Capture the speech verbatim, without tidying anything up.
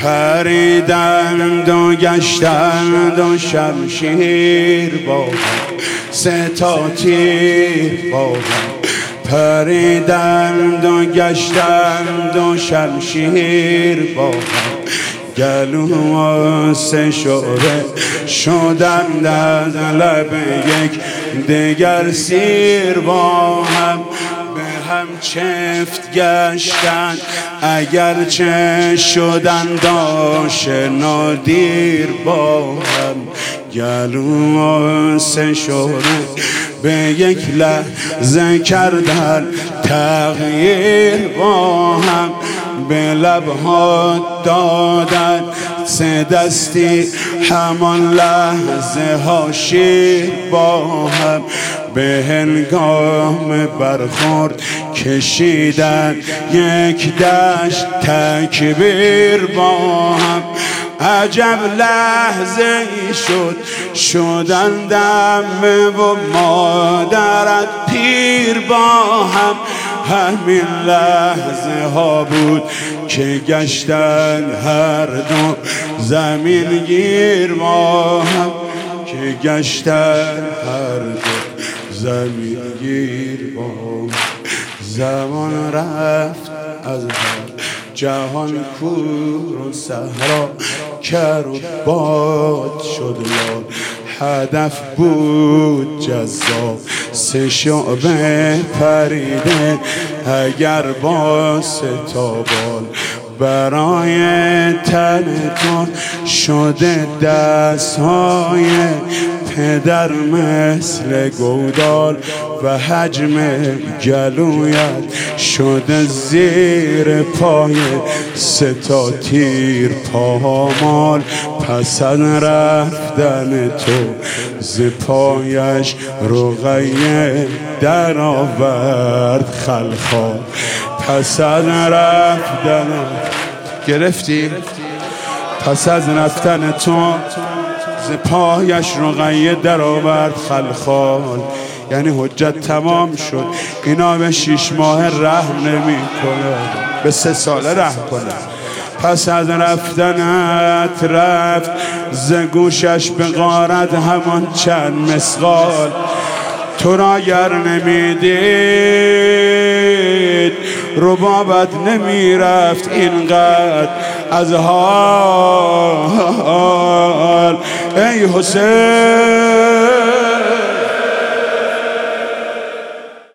پریدند و گشتند و شمشیر با هم، سه تا تیر با هم پریدند و گشتند و شمشیر با هم، گلو و سه شعبه شدند از لب یک دگر سیر با هم، به هم چفت گشتند اگرچه شدند آشنا دیر با هم، گلو و سه شعبه به یک لحظه کردن تغییر با هم، به لبها دادن سه دستی همان لحظه ها شیر با هم، به هنگام برخورد کشیدن یک دشت تکبیر با هم، عجب لحظه ای شد شدند عمه و مادرت پیر با هم، همین لحظه ها بود که گشتن هر دو زمین گیر با هم، که گشتن هر دو زمین گیر با هم. زمان رفت از هر جهان کور و صحرا کر و باد شد لال، هدف بود جذاب سه شعبه پریده اگر با سه تا بال، برای تن تو شده دستهای پدر مثل گودال و حجم گلویت شده زیر پای سه تا تیر پامال، پس از رفتن تو ز پایش رقیه در آورد خلخال، پس از رفتن گرفتی پس از رفتن تو ز پایش رقیه در آورد خلخال، یعنی حجت تمام شد، اینا به شیش ماه رحم نمی کنه، به سه ساله رحم کنه. پس از رفتنت رفت ز گوشش به غارت همان چند مسقال، تو را گر نمیدید ربابت نمی رفت اینقدر از حال، ای حسین